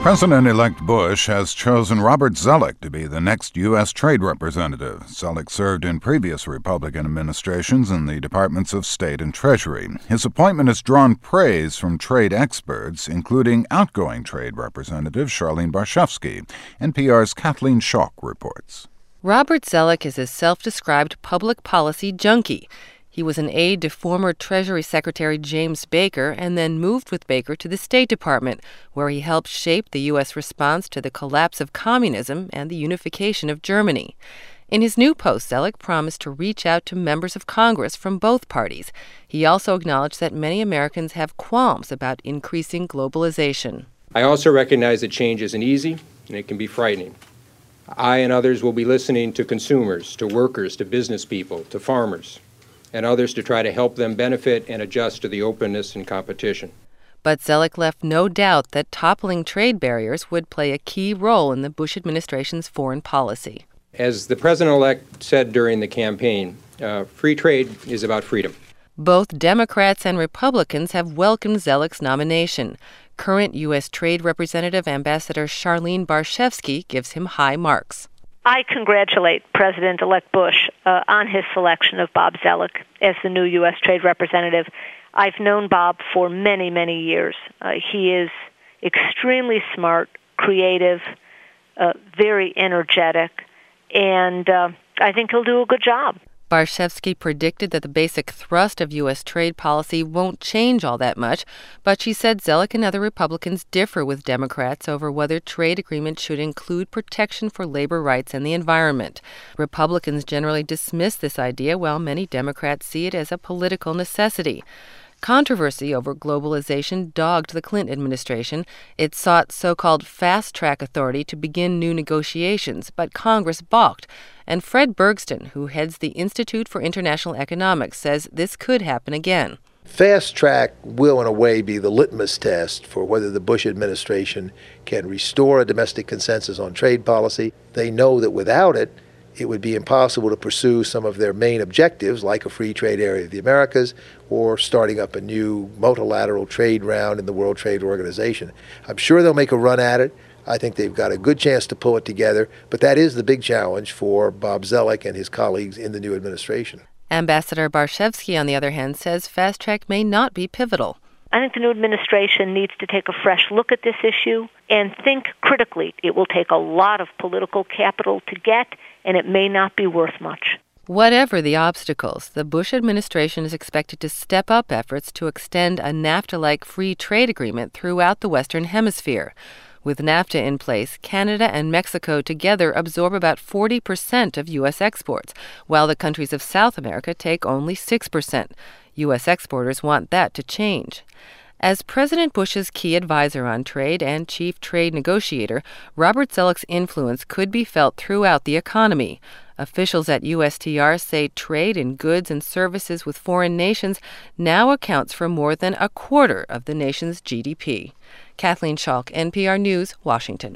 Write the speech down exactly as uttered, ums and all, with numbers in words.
President-elect Bush has chosen Robert Zoellick to be the next U S Trade Representative. Zoellick served in previous Republican administrations in the Departments of State and Treasury. His appointment has drawn praise from trade experts, including outgoing Trade Representative Charlene Barshefsky. N P R's Kathleen Schock reports. Robert Zoellick is a self-described public policy junkie. He was an aide to former Treasury Secretary James Baker and then moved with Baker to the State Department, where he helped shape the U S response to the collapse of communism and the unification of Germany. In his new post, Zoellick promised to reach out to members of Congress from both parties. He also acknowledged that many Americans have qualms about increasing globalization. I also recognize that change isn't easy and it can be frightening. I and others will be listening to consumers, to workers, to business people, to farmers, and others to try to help them benefit and adjust to the openness and competition. But Zoellick left no doubt that toppling trade barriers would play a key role in the Bush administration's foreign policy. As the president-elect said during the campaign, uh, free trade is about freedom. Both Democrats and Republicans have welcomed Zoellick's nomination. Current U S Trade Representative Ambassador Charlene Barshefsky gives him high marks. I congratulate President-elect Bush uh, on his selection of Bob Zoellick as the new U S Trade Representative. I've known Bob for many, many years. Uh, he is extremely smart, creative, uh, very energetic, and uh, I think he'll do a good job. Barshefsky predicted that the basic thrust of U S trade policy won't change all that much, but she said Zoellick and other Republicans differ with Democrats over whether trade agreements should include protection for labor rights and the environment. Republicans generally dismiss this idea, while many Democrats see it as a political necessity. Controversy over globalization dogged the Clinton administration. It sought so-called fast-track authority to begin new negotiations, but Congress balked. And Fred Bergston, who heads the Institute for International Economics, says this could happen again. Fast track will, in a way, be the litmus test for whether the Bush administration can restore a domestic consensus on trade policy. They know that without it, it would be impossible to pursue some of their main objectives, like a free trade area of the Americas or starting up a new multilateral trade round in the World Trade Organization. I'm sure they'll make a run at it. I think they've got a good chance to pull it together, but that is the big challenge for Bob Zoellick and his colleagues in the new administration. Ambassador Barshefsky, on the other hand, says fast track may not be pivotal. I think the new administration needs to take a fresh look at this issue and think critically. It will take a lot of political capital to get, and it may not be worth much. Whatever the obstacles, the Bush administration is expected to step up efforts to extend a NAFTA-like free trade agreement throughout the Western Hemisphere. With NAFTA in place, Canada and Mexico together absorb about forty percent of U S exports, while the countries of South America take only six percent. U S exporters want that to change. As President Bush's key advisor on trade and chief trade negotiator, Robert Zoellick's influence could be felt throughout the economy. Officials at U S T R say trade in goods and services with foreign nations now accounts for more than a quarter of the nation's G D P. Kathleen Schock, N P R News, Washington.